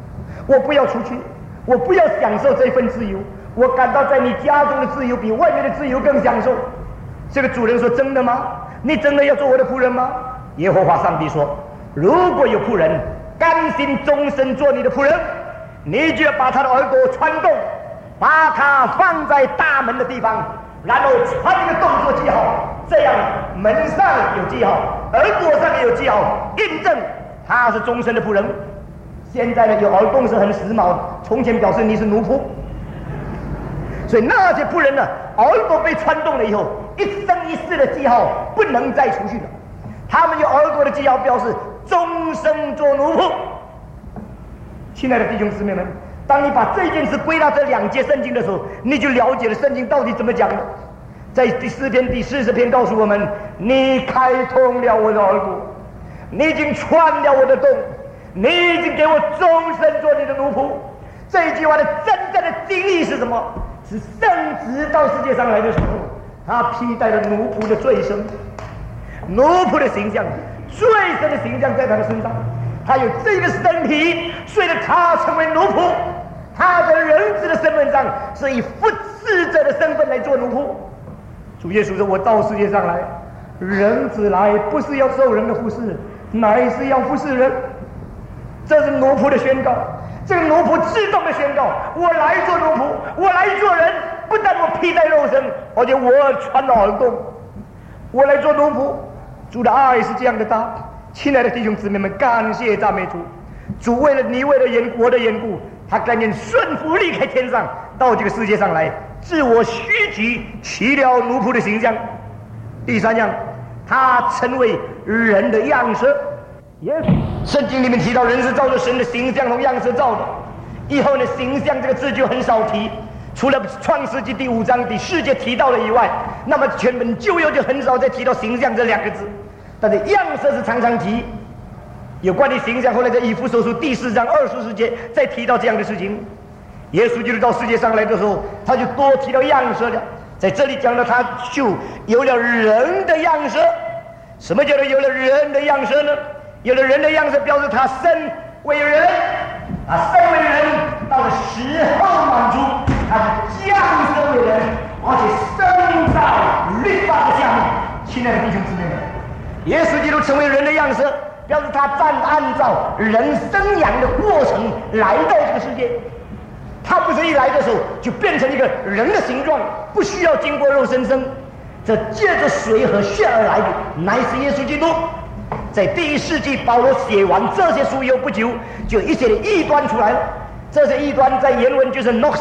我不要出去，我不要享受这份自由，我感到在你家中的自由比外面的自由更享受。这个主人说：真的吗？你真的要做我的仆人吗？耶和华上帝说：如果有仆人甘心终身做你的仆人，你就要把他的耳朵穿洞，把他放在大门的地方，然后穿一个洞做记号，这样门上有记号，耳朵上也有记号，印证他是终身的仆人。现在呢，有耳洞是很时髦，从前表示你是奴仆。所以那些仆人呢，耳朵被穿洞了以后，一生一世的记号不能再出去了。他们有耳朵的记号，表示终生做奴仆。亲爱的弟兄姊妹们，当你把这件事归纳这2节圣经的时候，你就了解了圣经到底怎么讲的。在第4篇、第40篇告诉我们：你开通了我的耳朵，你已经穿了我的洞，你已经给我终身做你的奴仆。这一句话的真正的经义是什么？是圣子到世界上来的时候，他披戴了奴仆的罪身，奴仆的形象，罪身的形象在他的身上。他有这个身体，所以他成为奴仆。他在人子的身份上是以服侍者的身份来做奴仆。主耶稣说：我到世界上来，人子来不是要受人的服侍，乃是要服侍人。这是奴仆的宣告。这个奴仆自动的宣告：我来做奴仆，我来做人。不但我披戴肉身，而且我穿了耳洞，我来做奴仆。主的爱是这样的大。亲爱的弟兄姊妹们，感谢赞美主。主为了你，为了我的缘故，他甘愿顺服离开天上，到这个世界上来，自我虚己，取了奴仆的形象。第3样，他成为人的样式。圣经里面提到人是照着神的形象同样式造的，以后呢，形象这个字就很少提，除了创世纪第5章第4节提到了以外，那么全本旧约就很少再提到形象这2个字。但是样式是常常提，有关于形象，后来在以弗所书第4章24节再提到这样的事情。耶稣基督到世界上来的时候，他就多提到样式了。在这里讲到他就有了人的样式。什么叫做有了人的样式呢？有了人的样式，表示他身为人，身为人到了时候满足，他是降生为人，而且生在律法的下面。亲爱的弟兄姊妹们，耶稣基督成为人的样式，表示他按照人生养的过程来到这个世界。他不是一来的时候就变成一个人的形状，不需要经过肉身生，这借着水和血而来的，乃是耶稣基督。在第1世纪，保罗写完这些书以后不久，就一些的异端出来了。这些异端在原文就是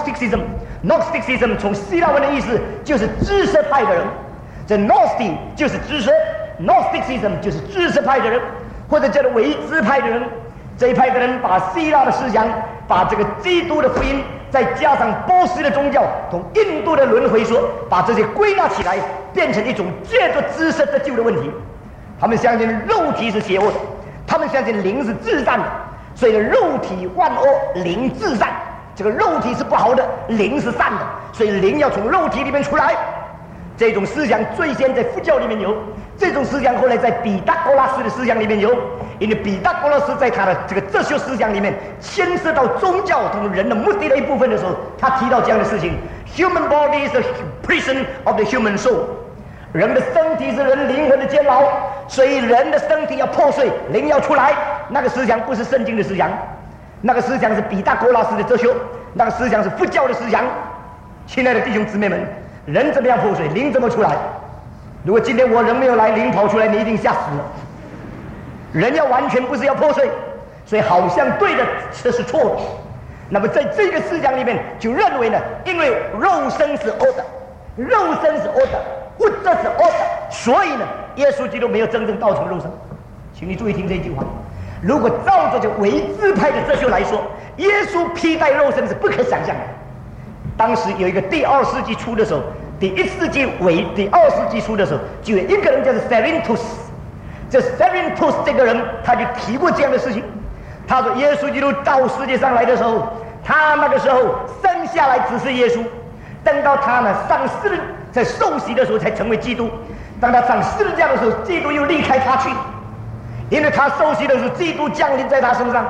Gnosticism。Gnosticism 从希腊文的意思就是知识派的人，这 Gnostic 就是知识， Gnosticism 就是知识派的人，或者叫做唯知派的人。这一派的人把希腊的思想，把这个基督的福音，再加上波斯的宗教同印度的轮回说，把这些归纳起来，变成一种借着知识得救的问题。他们相信肉体是邪恶的，他们相信灵是至善的，所以肉体万恶，灵至善。这个肉体是不好的，灵是善的，所以灵要从肉体里面出来。这种思想最先在佛教里面有，这种思想后来在彼得哥拉斯的思想里面有，因为彼得哥拉斯在他的这个哲学思想里面牵涉到宗教同人的目的的一部分的时候，他提到这样的事情 ：Human body is a prison of the human soul。人的身体是人灵魂的监牢，所以人的身体要破碎，灵要出来。那个思想不是圣经的思想，那个思想是彼得哥拉斯的哲学，那个思想是佛教的思想。亲爱的弟兄姊妹们，人怎么样破碎，灵怎么出来？如果今天我人没有来，灵跑出来，你一定吓死了。人要完全不是要破碎，所以好像对的，这是错的。那么在这个思想里面就认为呢，因为肉身是恶的，肉身是恶的，物质是恶的，所以呢，耶稣基督没有真正道成肉身。请你注意听这句话，如果照着这唯知派的哲学来说，耶稣披戴肉身是不可想象的。当时有一个第2世纪初的时候，第1世纪尾第2世纪初的时候，就有一个人叫做 Cerinthus。这 Cerinthus 这个人他就提过这样的事情，他说耶稣基督到世界上来的时候，他那个时候生下来只是耶稣，等到他呢上十在受洗的时候才成为基督。当他上十字架的时候，基督又离开他去，因为他受洗的时候基督降临在他身上，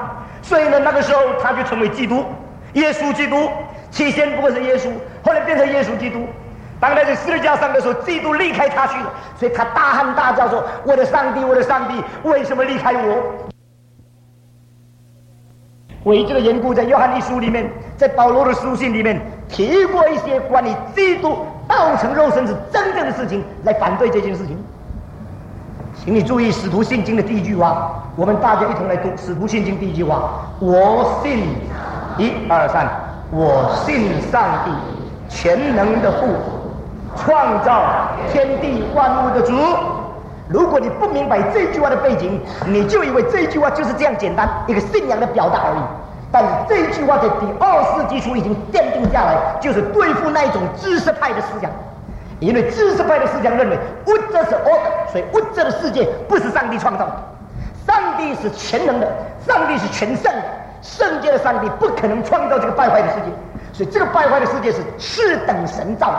所以呢，那个时候他就成为基督，耶稣基督。起先不过是耶稣，后来变成耶稣基督。当他在十字架上的时候，基督离开他去了，所以他大喊大叫说：“我的上帝，我的上帝，为什么离开我？”为这个缘故，在约翰一书里面，在保罗的书信里面提过一些关于基督道成肉身是真正的事情，来反对这件事情。请你注意《使徒信经》的第一句话，我们大家一同来读《使徒信经》第一句话：我信1、2、3，我信上帝全能的父，创造天地万物的主。如果你不明白这句话的背景，你就以为这句话就是这样简单一个信仰的表达而已。但是这句话在第2世纪初已经奠定下来，就是对付那一种知识派的思想。因为知识派的思想认为物质是 order， 所以物质的世界不是上帝创造的，上帝是全能的，上帝是全圣的，圣洁的上帝不可能创造这个败坏的世界，所以这个败坏的世界是次等神造的。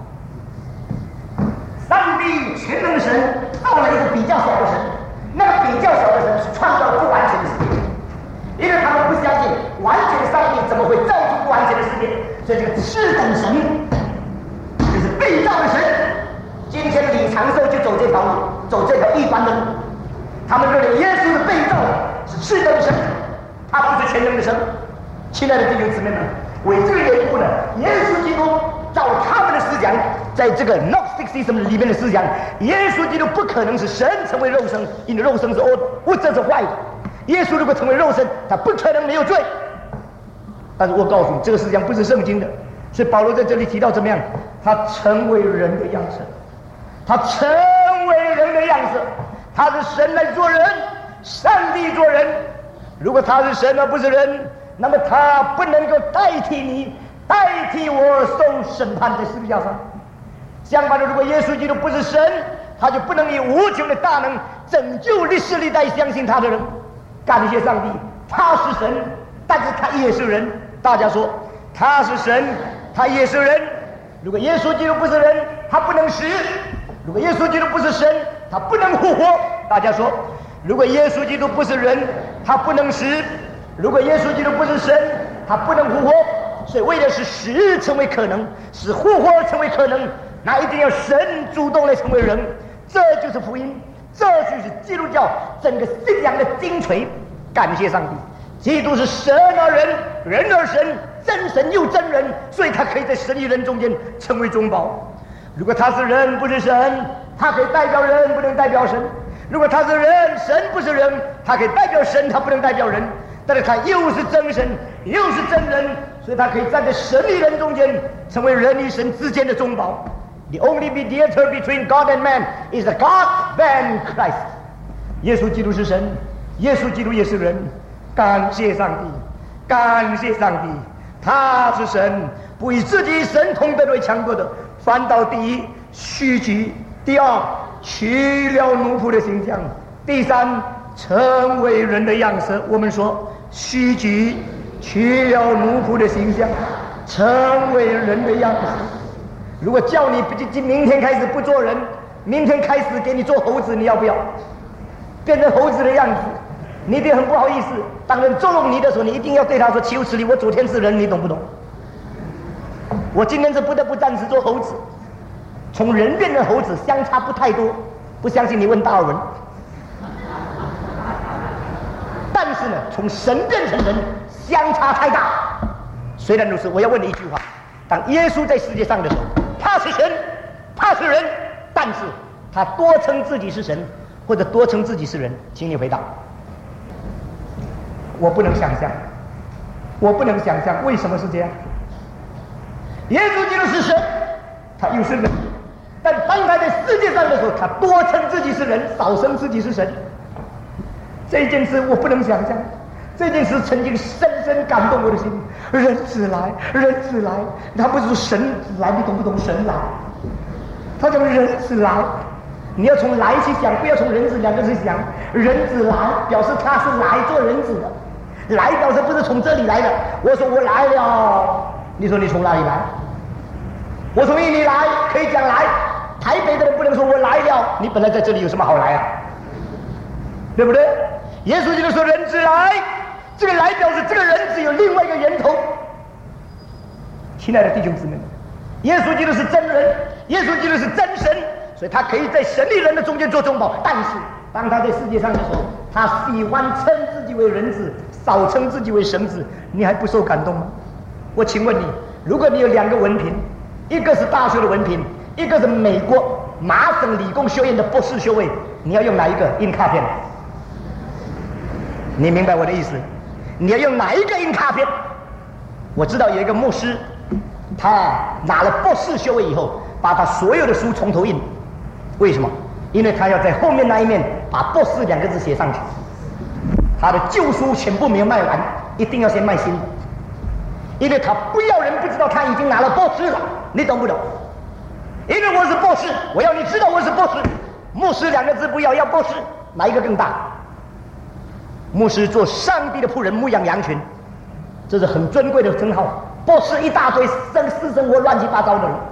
上帝全能的神造了一个比较小的神，那个比较小的神是创造了不完全的世界，因为他们不相信完全的上帝怎么会造出不完全的世界，所以这个次等神就是被造的神。今天李长寿就走这条路，走这条异端的路。他们认为耶稣是被造的，是次等神，他不是全能的神。亲爱的弟兄姊妹们，为这个缘故呢，耶稣基督照他们的思想，在这个 Gnosticism 里面的思想，耶稣基督不可能是神成为肉身，因为肉身是物质是坏的。耶稣如果成为肉身，他不可能没有罪。但是我告诉你，这个思想不是圣经的。所以保罗在这里提到怎么样？他成为人的样式，他成为人的样式，他是神来做人，上帝做人。如果他是神而不是人，那么他不能够代替你，代替我受审判在十字架上。相反的，如果耶稣基督不是神，他就不能以无穷的大能拯救历世历代相信他的人。感谢上帝，他是神，但是他也是人。大家说，他是神，他也是人。如果耶稣基督不是人，他不能死；如果耶稣基督不是神，他不能复活。大家说，如果耶稣基督不是人，他不能死；如果耶稣基督不是神，他不能复活。所以为了使死成为可能，使复活成为可能，那一定要神主动来成为人。这就是福音，这就是基督教整个信仰的精髓。感谢上帝，基督是神而人，人而神，真神又真人，所以他可以在神与人中间成为中保。如果他是人不是神，他可以代表人，不能代表神；如果他是人，神不是人，他可以代表神，他不能代表人。但是他又是真神又是真人，所以他可以站在神与人中间，成为人与神之间的中保。The only mediator between God and man is the God-man Christ。 耶稣基督是神，耶稣基督也是人。感谢上帝，感谢上帝，他是神，不以自己神同等为强国的，反倒第一虚己，第二取了奴仆的形象，第三成为人的样式。我们说虚己，取了奴仆的形象，成为人的样式。如果叫你明天开始不做人，明天开始给你做猴子，你要不要？变成猴子的样子，你一定很不好意思。当人捉弄你的时候，你一定要对他说：“求此理，我昨天是人，你懂不懂？我今天是不得不暂时做猴子。”从人变成猴子相差不太多，不相信你问达尔文。但是呢，从神变成人相差太大。虽然如此，我要问你一句话：当耶稣在世界上的时候，他是神，他是人，但是他多称自己是神，或者多称自己是人，请你回答。我不能想象，我不能想象为什么是这样。耶稣基督是神，他又是人，但当他在世界上的时候，他多称自己是人，少称自己是神。这件事我不能想象，这件事曾经深深感动我的心。人子来，人子来，他不是说神子来，你懂不懂？神来，他讲人子来，你要从来去想，不要从人子两个字想。人子来表示他是来做人子的，来表示不是从这里来的。我说我来了，你说你从哪里来？我从印尼来，可以讲来。台北的人不能说我来了，你本来在这里有什么好来啊？对不对？耶稣基督说人子来， 这个来表示这个人只有另外一个源头。亲爱的弟兄姊妹们，耶稣基督是真人，耶稣基督是真神，所以他可以在神与人的中间做中保。但是当他在世界上的时候，他喜欢称自己为人子，少称自己为神子，你还不受感动吗？我请问你，如果你有2个文凭，一个是大学的文凭，一个是美国麻省理工学院的博士学位，你要用哪一个印卡片？你明白我的意思？你要用哪一个印卡片？我知道有一个牧师，他拿了博士学位以后，把他所有的书从头印。为什么？因为他要在后面那一面把博士2个字写上去。他的旧书全部没有卖完，一定要先卖新的，因为他不要人不知道他已经拿了博士了。你懂不懂？因为我是博士，我要你知道我是博士。牧师2个字不要，要博士，哪一个更大？牧师做上帝的仆人，牧养羊群，这是很尊贵的称号。博士一大堆私生活乱七八糟的人，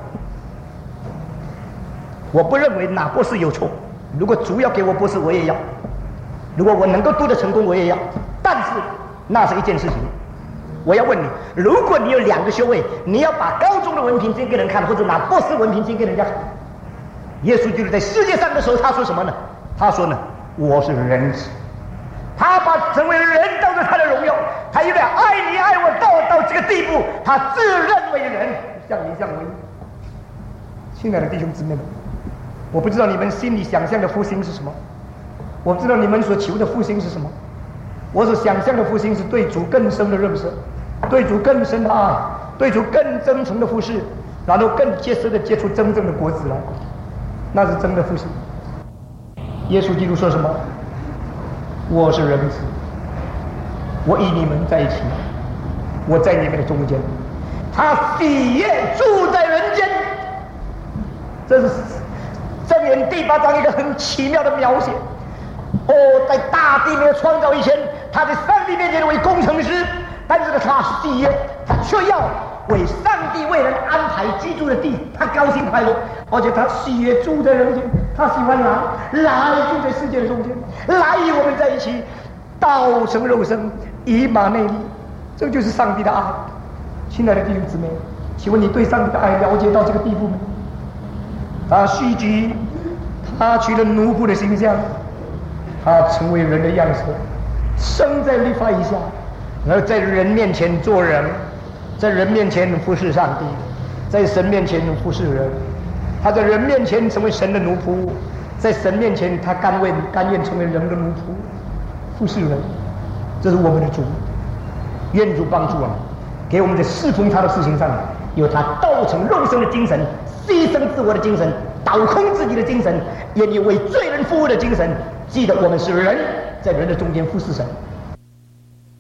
我不认为拿博士有错。如果主要给我博士，我也要；如果我能够读得成功，我也要。但是那是一件事情。我要问你，如果你有2个学位，你要把高中的文凭先给人看，或者拿博士文凭先给人家看。耶稣基督在世界上的时候，他说什么呢？他说呢，我是人子。他把成为人当作他的荣耀，他因为爱你爱我到这个地步，他自认为人，像你像我。亲爱的弟兄姊妹们，我不知道你们心里想象的复兴是什么，我不知道你们所求的复兴是什么。我所想象的复兴是对主更深的认识，对主更深的爱，对主更真诚的服侍，然后更切实的结出真正的果子来，那是真的复兴。耶稣基督说什么？我是人子，我与你们在一起，我在你们的中间，他喜悦住在人间。这是箴言第8章一个很奇妙的描写。在大地没有创造以前，他在上帝面前为工程师，但是呢，他喜悦，他却要为上帝为人安排居住的地，他高兴快乐，而且他喜悦住在人间，他喜欢来住在世界的中间，来与我们在一起，道成肉身，以马内利，这就是上帝的爱。亲爱的弟兄姊妹，请问你对上帝的爱了解到这个地步吗？他虚举，他取了奴仆的形象，他成为人的样式，生在律法以下，而在人面前做人，在人面前服侍上帝，在神面前服侍人。他在人面前成为神的奴仆，在神面前他甘愿成为人的奴仆，服侍人。这是我们的主。愿主帮助我们，给我们在侍奉他的事情上有他道成肉身的精神，牺牲自我的精神，倒空自己的精神，愿意为罪人服务的精神。记得我们是人，在人的中间服侍神。